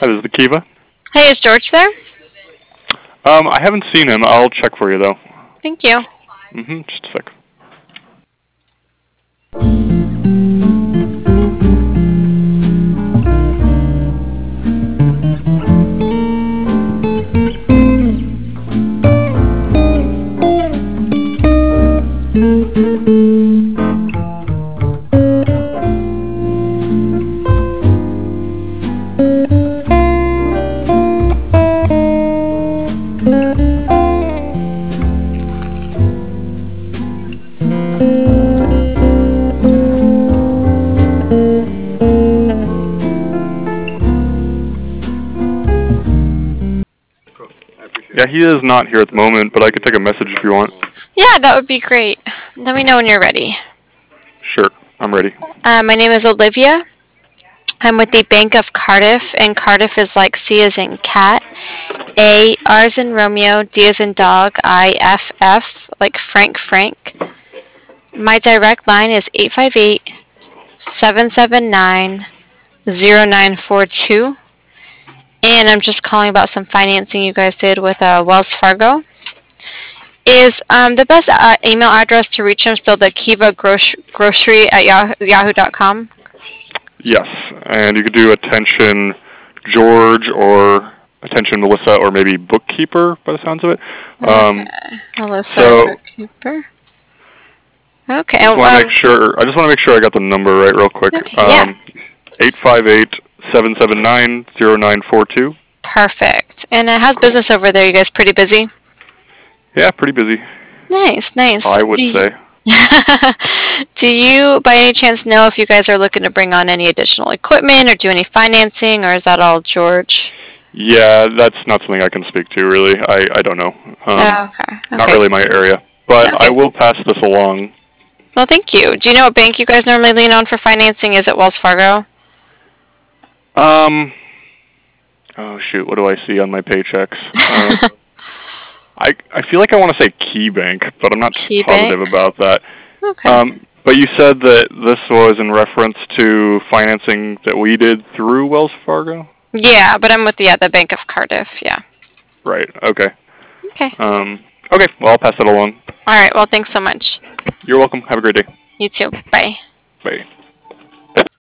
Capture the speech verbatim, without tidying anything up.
Hi, this is the Kiva. Hey, is George there? Um, I haven't seen him. I'll check for you, though. Thank you. Mm-hmm, just a sec. Yeah, he is not here at the moment, but I could take a message if you want. Yeah, that would be great. Let me know when you're ready. Sure, I'm ready. Uh, my name is Olivia. I'm with the Bank of Cardiff, and Cardiff is like C as in cat, A, R as in Romeo, D as in dog, I, F, F, like Frank Frank. My direct line is eight five eight, seven seven nine, zero nine four two. And I'm just calling about some financing you guys did with uh, Wells Fargo. Is um, the best uh, email address to reach him still the Kiva Grocery, grocery at yahoo dot com? Yes, and you could do attention George or attention Melissa or maybe bookkeeper by the sounds of it. Um, Okay. Melissa so Bookkeeper. Okay. I just want to Um, make sure. I just want to make sure I got the number right, real quick. okay. Yeah. Um, eight five eight seven seven nine zero nine four two. Perfect. And uh, how's business over there? You guys pretty busy? Yeah, pretty busy. Nice, nice. I would Do you, say. do you, by any chance, know if you guys are looking to bring on any additional equipment or do any financing, or is that all George? Yeah, that's not something I can speak to, really. I, I don't know. Um, Oh, okay. Okay. Not really my area. But Okay. I will pass this along. Well, thank you. Do you know what bank you guys normally lean on for financing? Is it Wells Fargo? Um. Oh, shoot. What do I see on my paychecks? Uh, I, I feel like I want to say KeyBank, but I'm not KeyBank? positive about that. Okay. Um, but you said that this was in reference to financing that we did through Wells Fargo? Yeah, but I'm with the, yeah, the Bank of Cardiff. Yeah. Right. Okay. Okay. Um, okay. Well, I'll pass that along. All right. Well, thanks so much. You're welcome. Have a great day. You too. Bye. Bye.